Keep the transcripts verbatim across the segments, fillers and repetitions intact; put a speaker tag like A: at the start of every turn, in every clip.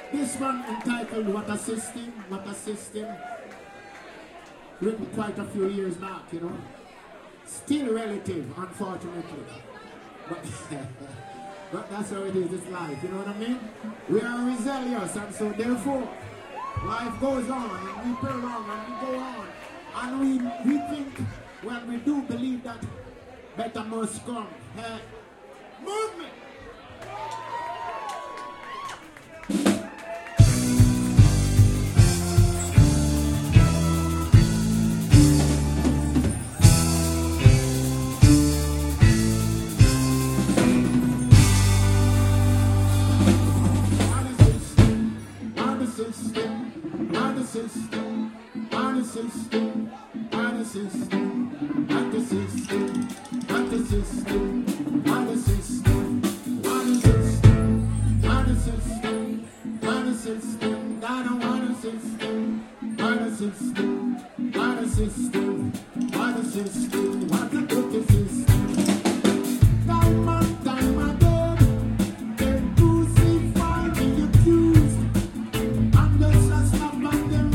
A: This one entitled What a System, What a System, written quite a few years back, you know. Still relative, unfortunately. But, but that's how it is, it's life, you know what I mean? We are resilience, and so therefore, life goes on, and we prolong, and we go on. And we, we think, well, we do believe that better must come. Hey, movement! System, on the system, on the system, on the system, on the system, on the system, on the system, on the system, on the system, down on the system, on the system, on the system, on the system, what to put the system. Time and time again, they crucify the accused, and just a slap on them.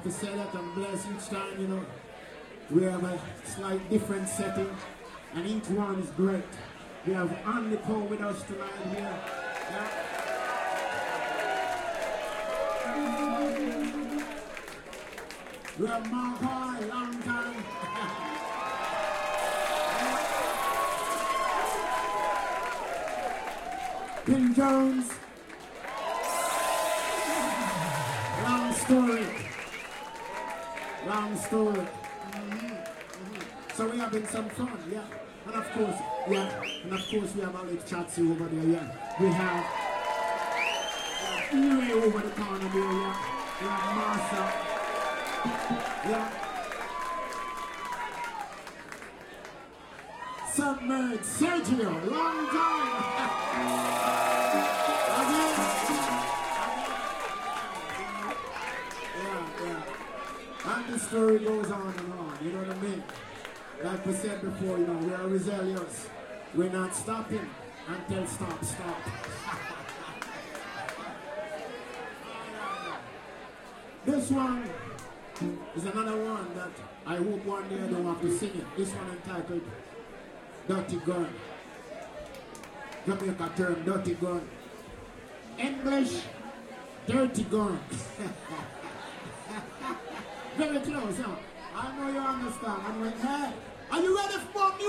A: to say that I'm blessed each time, you know. We have a slight different setting, and each one is great. We have Andy Cole with us tonight here. Yeah. We have Mark Hall, long time. Bill Jones. Long story. Long story. Mm-hmm. Mm-hmm. So we having some fun, yeah. And of course, yeah. And of course we have Alex Chatsu over there, yeah. We have Ray over the corner there, yeah. We have Martha. Yeah. Submerged Sergio, long time. And the story goes on and on, you know what I mean? Like we said before, you know, we are resilience. We're not stopping until stop, stop. This one is another one that I hope one day I don't have to sing it. This one entitled Dirty Gun. Jamaica term, Dirty Gun. English, Dirty Gun. Very close, huh? I know you understand. I'm like, hey, are you ready for me?